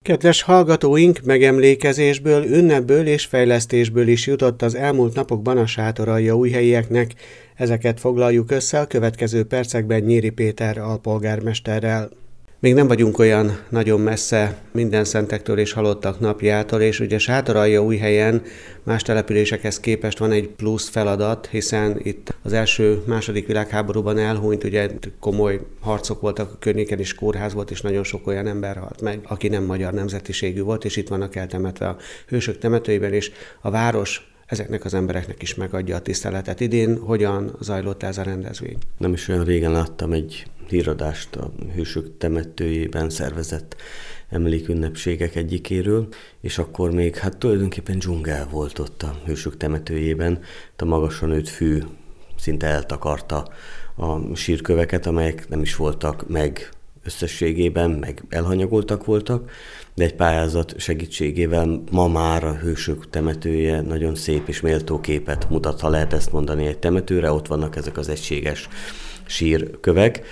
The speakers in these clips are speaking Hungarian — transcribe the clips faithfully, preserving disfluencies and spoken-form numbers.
Kedves hallgatóink, megemlékezésből, ünnepből és fejlesztésből is jutott az elmúlt napokban a sátoraljaújhelyieknek. Ezeket foglaljuk össze a következő percekben Nyíri Péter alpolgármesterrel. Még nem vagyunk olyan nagyon messze Mindenszentektől és Halottak napjától, és ugye Sátoraljaújhelyen más településekhez képest van egy plusz feladat, hiszen itt az első, második világháborúban elhunyt, ugye komoly harcok voltak a környéken, és kórház volt, és nagyon sok olyan ember halt meg, aki nem magyar nemzetiségű volt, és itt vannak eltemetve a hősök temetőiben, és a város ezeknek az embereknek is megadja a tiszteletet. Idén hogyan zajlott ez a rendezvény? Nem is olyan régen láttam egy híradást a hősök temetőjében szervezett emlékünnepségek egyikéről, és akkor még hát tulajdonképpen dzsungel volt ott a hősök temetőjében. A magasan nőtt fű szinte eltakarta a sírköveket, amelyek nem is voltak meg összességében, meg elhanyagoltak voltak, de egy pályázat segítségével ma már a hősök temetője nagyon szép és méltó képet mutat, ha lehet ezt mondani egy temetőre. Ott vannak ezek az egységes sírkövek,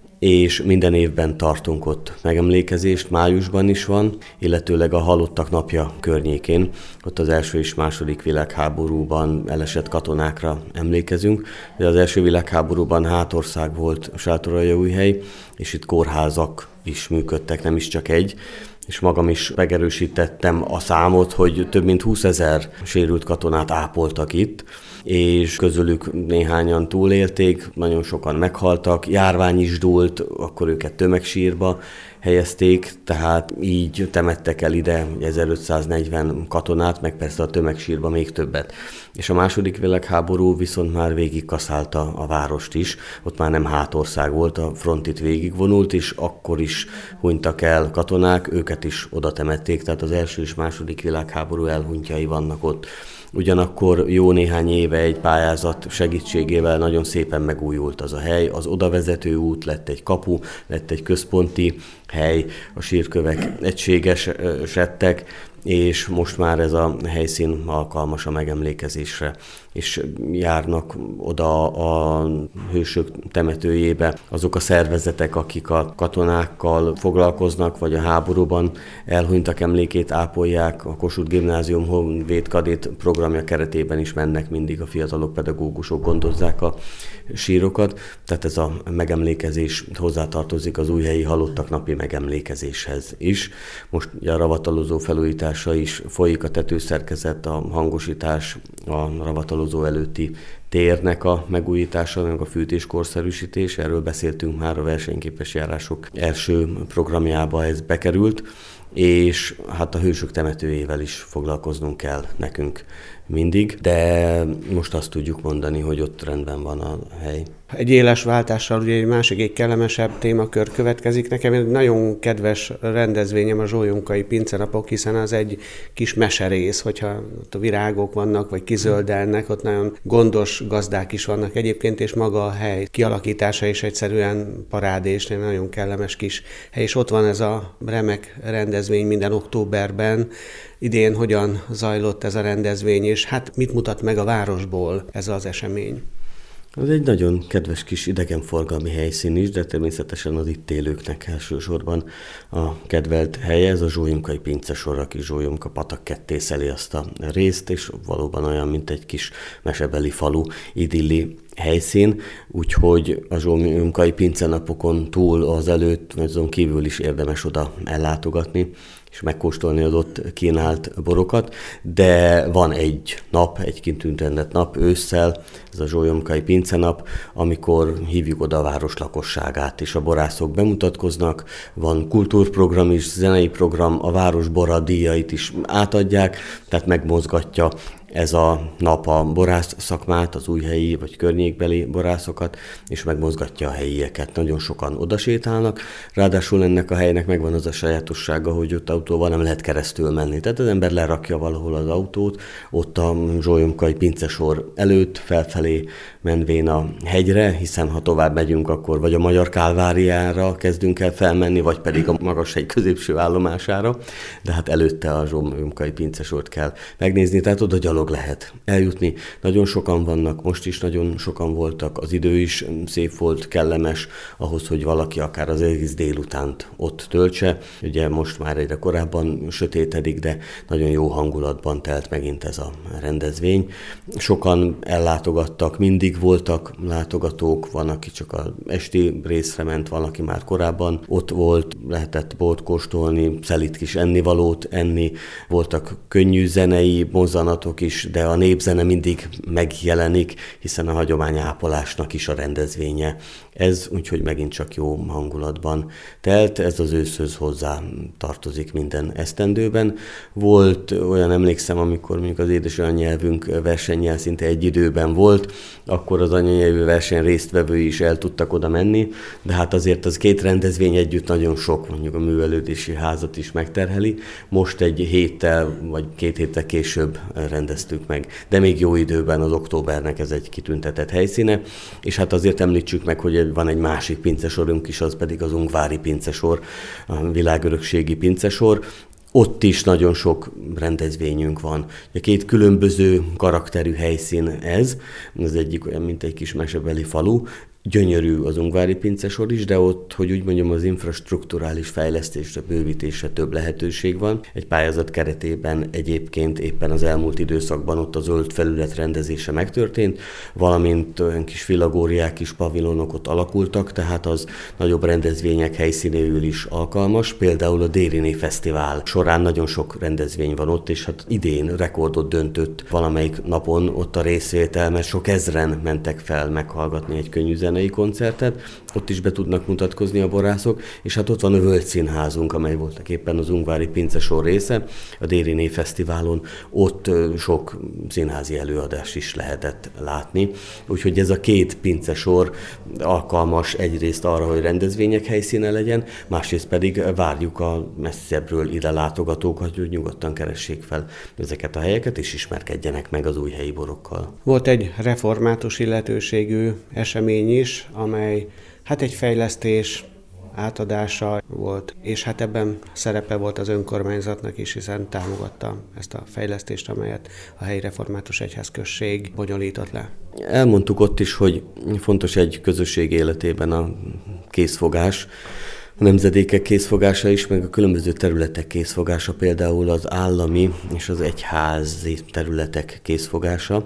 és minden évben tartunk ott megemlékezést, májusban is van, illetőleg a Halottak napja környékén, ott az első és második világháborúban elesett katonákra emlékezünk. De az első világháborúban hátország volt Sátoraljaújhely, és itt kórházak is működtek, nem is csak egy, és magam is megerősítettem a számot, hogy több mint húszezer sérült katonát ápoltak itt, és közülük néhányan túlélték, nagyon sokan meghaltak, járvány is dúlt, akkor őket tömegsírba helyezték, tehát így temettek el ide ezerötszáznegyven katonát, meg persze a tömegsírba még többet. És a második világháború viszont már végigkaszálta a várost is, ott már nem hátország volt, a front itt végigvonult, és akkor is hunytak el katonák, őket is oda temették, tehát az első és második világháború elhunytjai vannak ott. Ugyanakkor jó néhány éve egy pályázat segítségével nagyon szépen megújult az a hely, az odavezető út lett egy kapu, lett egy központi hely, a sírkövek egységesedtek, és most már ez a helyszín alkalmas a megemlékezésre, és járnak oda a hősök temetőjébe azok a szervezetek, akik a katonákkal foglalkoznak, vagy a háborúban elhunytak emlékét ápolják. A Kossuth Gimnázium Honvéd Kadét programja keretében is mennek mindig a fiatalok, pedagógusok, gondozzák a sírokat, tehát ez a megemlékezés hozzátartozik az újhelyi Halottak napi megemlékezéshez is. Most a ravatalozó felújítása is folyik, a tetőszerkezet, a hangosítás, a ravatalozó előtti térnek a megújítása, meg a fűtéskorszerűsítés, erről beszéltünk már, a versenyképes járások első programjába ez bekerült, és hát a hősök temetőjével is foglalkoznunk kell nekünk mindig, de most azt tudjuk mondani, hogy ott rendben van a hely. Egy éles váltással ugye egy másik, egy kellemesebb témakör következik. Nekem egy nagyon kedves rendezvényem a Zsólyunkai Pincenapok, hiszen az egy kis meserész, hogyha ott a virágok vannak, vagy kizöldelnek, ott nagyon gondos gazdák is vannak egyébként, és maga a hely kialakítása is egyszerűen parádés, egy nagyon kellemes kis hely, és ott van ez a remek rendezvény minden októberben. Idén hogyan zajlott ez a rendezvény, és hát mit mutat meg a városból ez az esemény? Ez egy nagyon kedves kis idegenforgalmi helyszín is, de természetesen az itt élőknek elsősorban a kedvelt helye. Ez a Zsólyunkai pincesor, aki Zsólyunka patak ketté szeli azt a részt, és valóban olyan, mint egy kis mesebeli falu, idilli helyszín, úgyhogy a Zsólyunkai pincenapokon túl az előtt, vagy azon kívül is érdemes oda ellátogatni, és megkóstolni az ott kínált borokat, de van egy nap, egy kitüntetett nap ősszel, ez a Zsólyunkai pincenap, amikor hívjuk oda a város lakosságát, és a borászok bemutatkoznak, van kultúrprogram is, zenei program, a város boradíjait is átadják, tehát megmozgatja ez a nap a borász szakmát, az újhelyi vagy környékbeli borászokat, és megmozgatja a helyieket. Nagyon sokan odasétálnak, ráadásul ennek a helynek megvan az a sajátossága, hogy ott autóval nem lehet keresztül menni. Tehát az ember lerakja valahol az autót, ott a Zsólyunkai pincesor előtt, felfelé menvén a hegyre, hiszen ha tovább megyünk, akkor vagy a Magyar Kálváriára kezdünk el felmenni, vagy pedig a Magashegy középső állomására, de hát előtte a Zsólyunkai pincesort kell megnézni, tehát oda gyalog dolog lehet eljutni. Nagyon sokan vannak, most is nagyon sokan voltak, az idő is szép volt, kellemes ahhoz, hogy valaki akár az egész délutánt ott töltse. Ugye most már egyre korábban sötétedik, de nagyon jó hangulatban telt megint ez a rendezvény. Sokan ellátogattak, mindig voltak látogatók, van, aki csak az esti részre ment, van, aki már korábban ott volt, lehetett bort kóstolni, szelit kis ennivalót enni, voltak könnyű zenei mozzanatok is, de a népzene mindig megjelenik, hiszen a hagyományápolásnak is a rendezvénye. Ez úgyhogy megint csak jó hangulatban telt, ez az őszhöz hozzá tartozik minden esztendőben. Volt olyan, emlékszem, amikor mondjuk az édesanyanyelvünk versennyel szinte egy időben volt, akkor az anyanyelvű verseny résztvevői is el tudtak oda menni, de hát azért az két rendezvény együtt nagyon sok, mondjuk a művelődési házat is megterheli. Most egy héttel vagy két héttel később rendeztük meg, de még jó időben, az októbernek ez egy kitüntetett helyszíne, és hát azért említsük meg, hogy van egy másik pincesorunk is, az pedig az ungvári pincesor, a világörökségi pincesor. Ott is nagyon sok rendezvényünk van. A két különböző karakterű helyszín ez, az egyik olyan, mint egy kis mesebeli falu, gyönyörű az ungvári pincesor is, de ott, hogy úgy mondjam, az infrastrukturális fejlesztésre, bővítésre több lehetőség van. Egy pályázat keretében egyébként éppen az elmúlt időszakban ott a zöld felület rendezése megtörtént, valamint olyan kis filagóriák, kis pavilonok ott alakultak, tehát az nagyobb rendezvények helyszínéül is alkalmas. Például a Dériné Fesztivál során nagyon sok rendezvény van ott, és hát idén rekordot döntött valamelyik napon ott a részvétel, mert sok ezren mentek fel meghallgatni egy könnyű zenei koncertet, ott is be tudnak mutatkozni a borászok, és hát ott van a Völgy Színházunk, amely voltak éppen az ungvári pincesor része, a Dériné Fesztiválon, ott sok színházi előadást is lehetett látni, úgyhogy ez a két pincesor alkalmas egyrészt arra, hogy rendezvények helyszíne legyen, másrészt pedig várjuk a messzebbről ide látogatókat, hogy nyugodtan keressék fel ezeket a helyeket, és ismerkedjenek meg az újhelyi borokkal. Volt egy református illetőségű esemény is, amely hát egy fejlesztés átadása volt, és hát ebben szerepe volt az önkormányzatnak is, hiszen támogatta ezt a fejlesztést, amelyet a helyi református egyházközség bonyolított le. Elmondtuk ott is, hogy fontos egy közösség életében a készfogás, a nemzedékek készfogása is, meg a különböző területek készfogása, például az állami és az egyházi területek készfogása,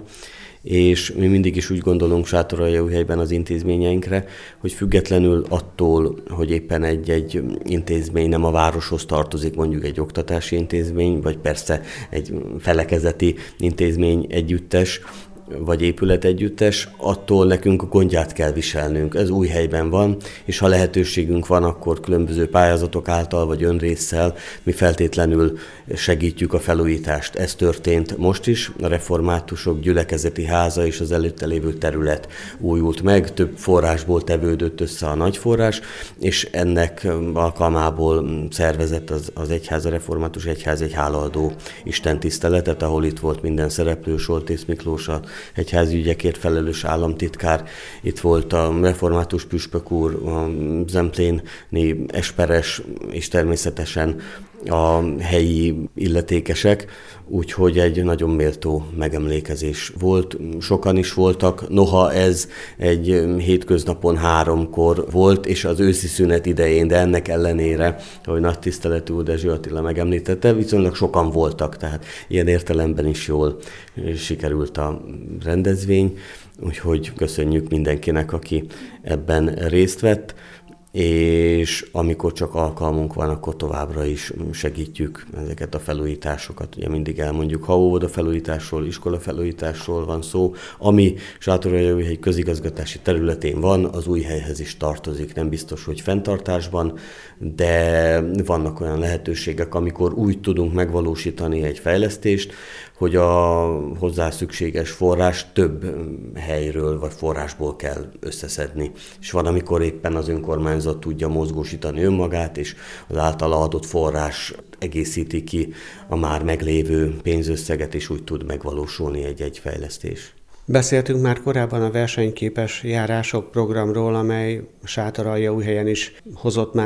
és mi mindig is úgy gondolunk Sátoraljaújhelyben az intézményeinkre, hogy függetlenül attól, hogy éppen egy-egy intézmény nem a városhoz tartozik, mondjuk egy oktatási intézmény, vagy persze egy felekezeti intézmény együttes, vagy épület együttes, attól nekünk a gondját kell viselnünk. Ez új helyben van, és ha lehetőségünk van, akkor különböző pályázatok által, vagy önrésszel mi feltétlenül segítjük a felújítást. Ez történt most is, a reformátusok gyülekezeti háza és az előtte lévő terület újult meg, több forrásból tevődött össze a nagy forrás, és ennek alkalmából szervezett az, az egyház, a református egyház egy hálaadó istentiszteletet, ahol itt volt minden szereplő, Soltész Miklós, a egyházi ügyekért felelős államtitkár, itt volt a református püspök úr, a zempléni esperes, és természetesen a helyi illetékesek, úgyhogy egy nagyon méltó megemlékezés volt. Sokan is voltak, noha ez egy hétköznapon háromkor volt, és az őszi szünet idején, de ennek ellenére, ahogy nagy tiszteletű úr Dezső Attila megemlítette, viszonylag sokan voltak, tehát ilyen értelemben is jól sikerült a rendezvény, úgyhogy köszönjük mindenkinek, aki ebben részt vett, és amikor csak alkalmunk van, akkor továbbra is segítjük ezeket a felújításokat. Ugye mindig elmondjuk, ha óvoda felújításról, iskola felújításról van szó, ami Sátoraljaújhegy közigazgatási területén van, az új helyhez is tartozik. Nem biztos, hogy fenntartásban, de vannak olyan lehetőségek, amikor úgy tudunk megvalósítani egy fejlesztést, hogy a hozzá szükséges forrás több helyről vagy forrásból kell összeszedni. És van, amikor éppen az önkormányzat tudja mozgósítani önmagát, és az általa adott forrás egészíti ki a már meglévő pénzösszeget, és úgy tud megvalósulni egy-egy fejlesztés. Beszéltünk már korábban a versenyképes járások programról, amely Sátoraljaújhelyen is hozott már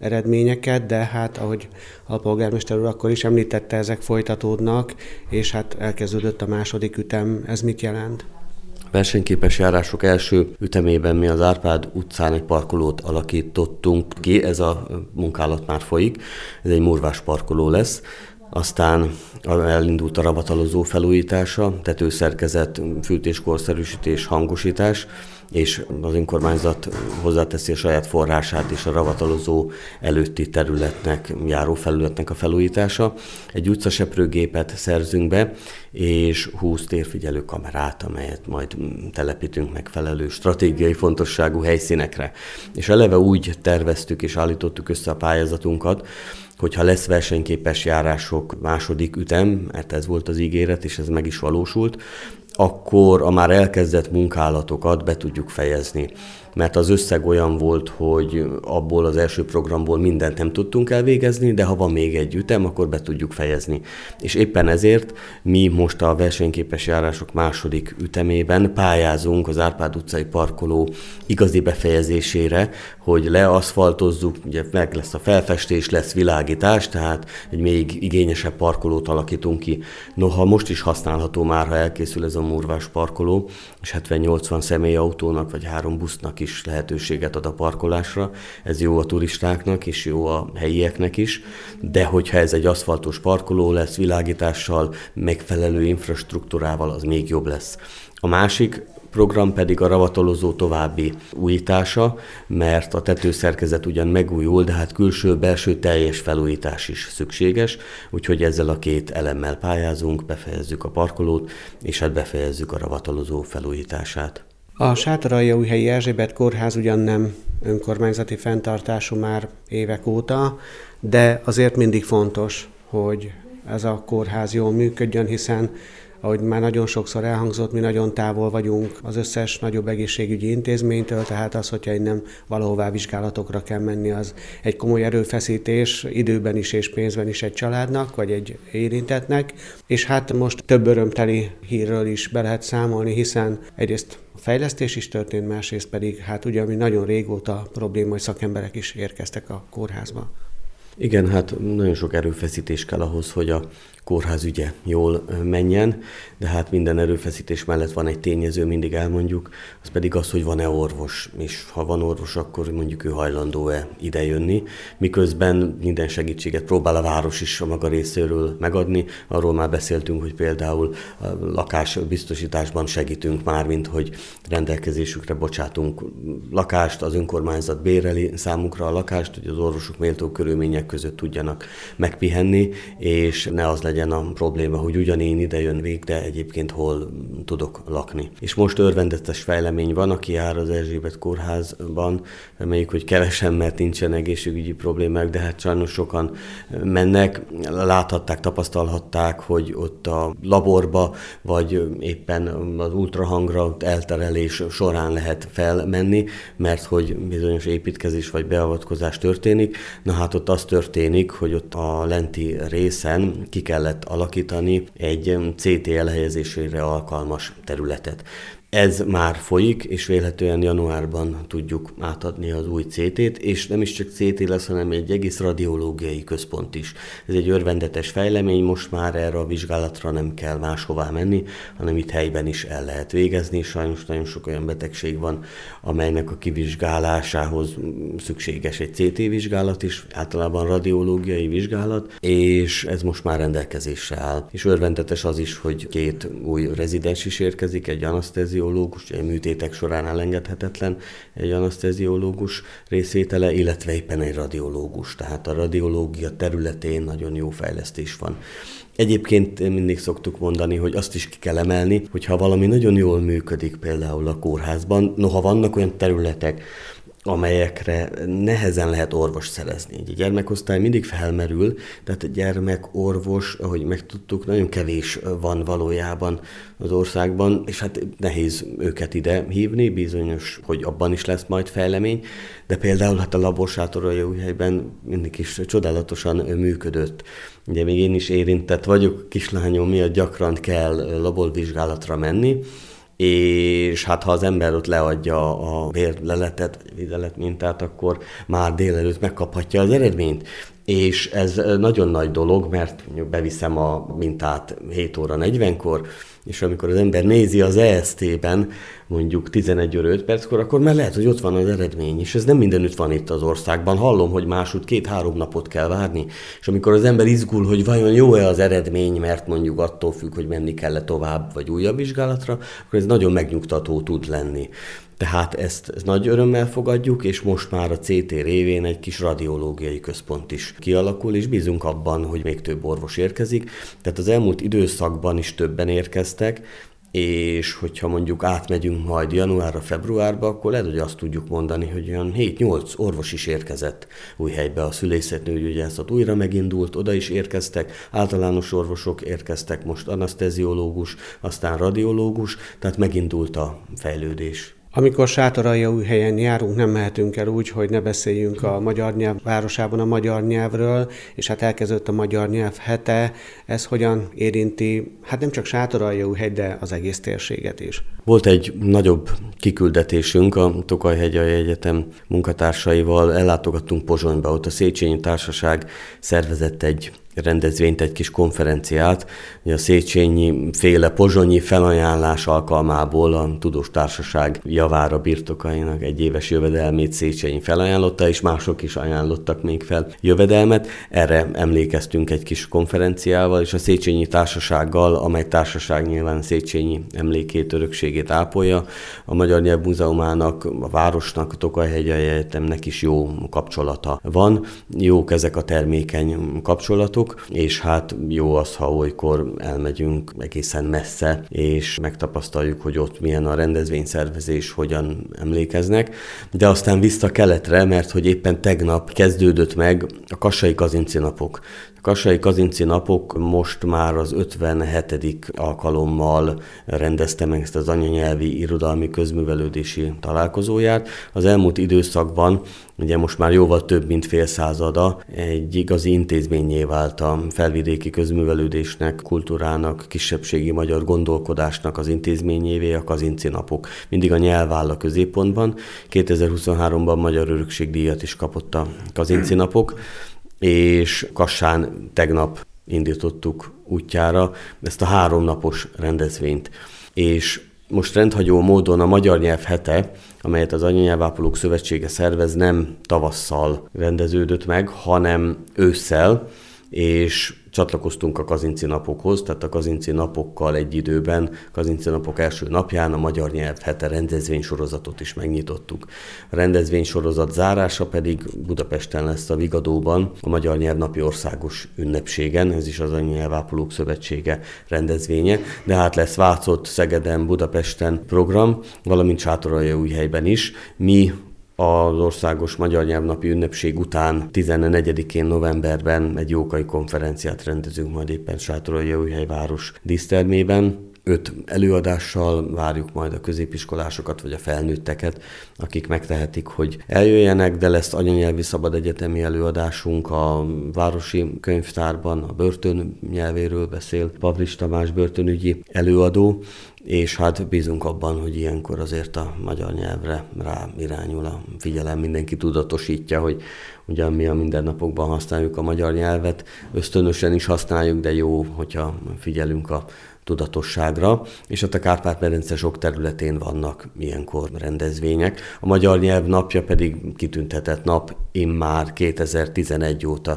eredményeket, de hát ahogy a polgármester úr akkor is említette, ezek folytatódnak, és hát elkezdődött a második ütem. Ez mit jelent? Versenyképes járások első ütemében mi az Árpád utcán egy parkolót alakítottunk ki, ez a munkálat már folyik, ez egy murvás parkoló lesz. Aztán elindult a ravatalozó felújítása, tetőszerkezet, fűtéskorszerűsítés, hangosítás, és az önkormányzat hozzáteszi a saját forrását is a ravatalozó előtti területnek, járó felületnek a felújítása. Egy utcaseprőgépet szerzünk be, és húsz térfigyelő kamerát, amelyet majd telepítünk megfelelő stratégiai fontosságú helyszínekre. És eleve úgy terveztük és állítottuk össze a pályázatunkat, hogyha lesz versenyképes járások második ütem, mert ez volt az ígéret, és ez meg is valósult, akkor a már elkezdett munkálatokat be tudjuk fejezni. Mert az összeg olyan volt, hogy abból az első programból mindent nem tudtunk elvégezni, de ha van még egy ütem, akkor be tudjuk fejezni. És éppen ezért mi most a versenyképes járások második ütemében pályázunk az Árpád utcai parkoló igazi befejezésére, hogy leaszfaltozzuk, ugye meg lesz a felfestés, lesz világítás, tehát egy még igényesebb parkolót alakítunk ki. Noha most is használható már, ha elkészül ez a murvás parkoló, és hetven-nyolcvan személyautónak vagy három busznak is lehetőséget ad a parkolásra. Ez jó a turistáknak és jó a helyieknek is, de hogyha ez egy aszfaltos parkoló lesz, világítással, megfelelő infrastruktúrával, az még jobb lesz. A másik program pedig a ravatalozó további újítása, mert a tetőszerkezet ugyan megújul, de hát külső-belső teljes felújítás is szükséges, úgyhogy ezzel a két elemmel pályázunk, befejezzük a parkolót, és hát befejezzük a ravatalozó felújítását. A Sátoraljaújhelyi Erzsébet kórház ugyan nem önkormányzati fenntartású már évek óta, de azért mindig fontos, hogy ez a kórház jól működjön, hiszen ahogy már nagyon sokszor elhangzott, mi nagyon távol vagyunk az összes nagyobb egészségügyi intézménytől, tehát az, hogyha innen valahová vizsgálatokra kell menni, az egy komoly erőfeszítés időben is és pénzben is egy családnak, vagy egy érintettnek. És hát most több örömteli hírről is be lehet számolni, hiszen egyrészt a fejlesztés is történt, másrészt pedig hát ugye, ami nagyon régóta probléma, hogy szakemberek is érkeztek a kórházba. Igen, hát nagyon sok erőfeszítés kell ahhoz, hogy a kórház ügye jól menjen, de hát minden erőfeszítés mellett van egy tényező, mindig elmondjuk, az pedig az, hogy van-e orvos, és ha van orvos, akkor mondjuk ő hajlandó-e idejönni, miközben minden segítséget próbál a város is a maga részéről megadni. Arról már beszéltünk, hogy például a lakásbiztosításban segítünk már, mint hogy rendelkezésükre bocsátunk lakást, az önkormányzat béreli számukra a lakást, hogy az orvosok méltó körülmények között tudjanak megpihenni, és ne az legyen a probléma, hogy ugyan én ide jön vég, de egyébként hol tudok lakni. És most örvendetes fejlemény van, aki jár az Erzsébet kórházban, reméljük, hogy kevesen, mert nincsen egészségügyi problémák, de hát sajnos sokan mennek, láthatták, tapasztalhatták, hogy ott a laborba, vagy éppen az ultrahangra elterelés során lehet felmenni, mert hogy bizonyos építkezés vagy beavatkozás történik. Na hát ott az történik, hogy ott a lenti részen ki kellett alakítani egy cé té elhelyezésére alkalmas területet. Ez már folyik, és vélhetően januárban tudjuk átadni az új cé tét, és nem is csak cé té lesz, hanem egy egész radiológiai központ is. Ez egy örvendetes fejlemény, most már erre a vizsgálatra nem kell máshová menni, hanem itt helyben is el lehet végezni. Sajnos nagyon sok olyan betegség van, amelynek a kivizsgálásához szükséges egy cé té vizsgálat is, általában radiológiai vizsgálat, és ez most már rendelkezésre áll. És örvendetes az is, hogy két új rezidens is érkezik, egy anasztéziológus, egy műtétek során elengedhetetlen egy anasztéziológus részvétele, illetve éppen egy radiológus. Tehát a radiológia területén nagyon jó fejlesztés van. Egyébként mindig szoktuk mondani, hogy azt is ki kell emelni, hogyha valami nagyon jól működik például a kórházban, noha vannak olyan területek, amelyekre nehezen lehet orvos szerezni. Egy gyermekosztály mindig felmerül, tehát a gyermekorvos, ahogy megtudtuk, nagyon kevés van valójában az országban, és hát nehéz őket ide hívni, bizonyos, hogy abban is lesz majd fejlemény, de például hát a labor Sátoraljaújhelyben mindig is csodálatosan működött. Ugye még én is érintett vagyok, kislányom miatt gyakran kell laborvizsgálatra menni, és hát ha az ember ott leadja a bérleletet, vagy videlet mintát, akkor már délelőtt megkaphatja az eredményt. És ez nagyon nagy dolog, mert beviszem a mintát hét óra negyvenkor, és amikor az ember nézi az E S T-ben, mondjuk tizenegy óra öt perckor, akkor már lehet, hogy ott van az eredmény, és ez nem mindenütt van itt az országban. Hallom, hogy máshogy két-három napot kell várni, és amikor az ember izgul, hogy vajon jó-e az eredmény, mert mondjuk attól függ, hogy menni kell-e tovább, vagy újabb vizsgálatra, akkor ez nagyon megnyugtató tud lenni. Tehát ezt, ezt nagy örömmel fogadjuk, és most már a cé té révén egy kis radiológiai központ is kialakul, és bízunk abban, hogy még több orvos érkezik. Tehát az elmúlt időszakban is többen érkeztek, és hogyha mondjuk átmegyünk majd januárra, februárba, akkor lehet, hogy azt tudjuk mondani, hogy olyan hét-nyolc orvos is érkezett Újhelybe. A szülészetnőgyógyászat újra megindult, oda is érkeztek, általános orvosok érkeztek, most aneszteziológus, aztán radiológus, tehát megindult a fejlődés. Amikor Sátoraljaújhelyen járunk, nem mehetünk el úgy, hogy ne beszéljünk a magyar nyelv városában a magyar nyelvről, és hát elkezdődött a magyar nyelv hete. Ez hogyan érinti, hát nem csak Sátoraljaújhely, de az egész térséget is? Volt egy nagyobb kiküldetésünk a Tokaj-hegyalja Egyetem munkatársaival, ellátogattunk Pozsonyba, ott a Széchenyi Társaság szervezett egy rendezvényt, egy kis konferenciát, a Széchenyi féle pozsonyi felajánlás alkalmából a Tudós Társaság javára birtokainak egy éves jövedelmét Széchenyi felajánlotta, és mások is ajánlottak még fel jövedelmet. Erre emlékeztünk egy kis konferenciával, és a Széchenyi Társasággal, amely társaság nyilván Széchenyi emlékét, örökségét ápolja, a Magyar Nyelv Múzeumának, a városnak, a Tokaj-hegyalja Egyetemnek is jó kapcsolata van. Jók ezek a termékeny kapcsolatok, és hát jó az, ha olykor elmegyünk egészen messze, és megtapasztaljuk, hogy ott milyen a rendezvényszervezés, hogyan emlékeznek. De aztán vissza keletre, mert hogy éppen tegnap kezdődött meg a Kassai Kazinczy napok. A Kassai Kazinczy napok most már az ötvenhetedik alkalommal rendezte meg ezt az anyanyelvi irodalmi közművelődési találkozóját. Az elmúlt időszakban, ugye most már jóval több mint fél százada, egy igazi intézménnyé vált a felvidéki közművelődésnek, kultúrának, kisebbségi magyar gondolkodásnak az intézményévé a Kazinczy napok. Mindig a nyelv áll a középpontban. kétezer-huszonháromban Magyar Örökségdíjat is kapott a Kazinczy napok, és Kassán tegnap indítottuk útjára ezt a háromnapos rendezvényt. És most rendhagyó módon a Magyar Nyelv hete, amelyet az Anyanyelvápolók Szövetsége szervez, nem tavasszal rendeződött meg, hanem ősszel, és csatlakoztunk a Kazinczy napokhoz, tehát a Kazinczy napokkal egy időben, Kazinczy napok első napján a Magyar Nyelv hete rendezvénysorozatot is megnyitottuk. A rendezvénysorozat zárása pedig Budapesten lesz a Vigadóban, a Magyar Nyelv napi országos ünnepségen, ez is az Anyanyelvápolók Szövetsége rendezvénye, de hát lesz Vácott, Szegeden, Budapesten program, valamint Sátoraljaújhelyben is. Mi az országos magyar nyelvnapi ünnepség után tizennegyedikén novemberben egy jókai konferenciát rendezünk majd éppen Sátoraljaújhely város dísztermében. Öt előadással várjuk majd a középiskolásokat vagy a felnőtteket, akik megtehetik, hogy eljöjjenek, de lesz anyanyelvi szabad egyetemi előadásunk a Városi Könyvtárban, a börtön nyelvéről beszél Pavlis Tamás börtönügyi előadó, és hát bízunk abban, hogy ilyenkor azért a magyar nyelvre rá irányul a figyelem, mindenki tudatosítja, hogy ugyan mi a mindennapokban használjuk a magyar nyelvet, ösztönösen is használjuk, de jó, hogyha figyelünk a tudatosságra, és ott a Kárpát-medence sok területén vannak ilyenkor rendezvények. A magyar nyelv napja pedig kitüntetett nap immár kétezer-tizenegy óta,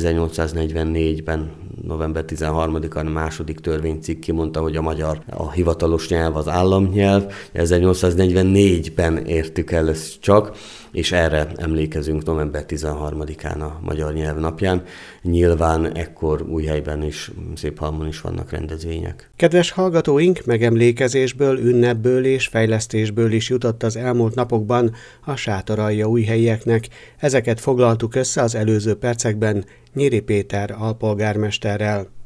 ezernyolcszáznegyvennégyben, november tizenharmadikán a második törvénycikk kimondta, hogy a magyar a hivatalos nyelv az államnyelv, ezernyolcszáznegyvennégyben értük el ezt csak, és erre emlékezünk november tizenharmadikán a Magyar Nyelv napján. Nyilván ekkor Újhelyben is, Széphalmon is vannak rendezvények. Kedves hallgatóink, megemlékezésből, ünnepből és fejlesztésből is jutott az elmúlt napokban a sátoraljaújhelyieknek. Ezeket foglaltuk össze az előző percekben Nyíri Péter alpolgármesterrel.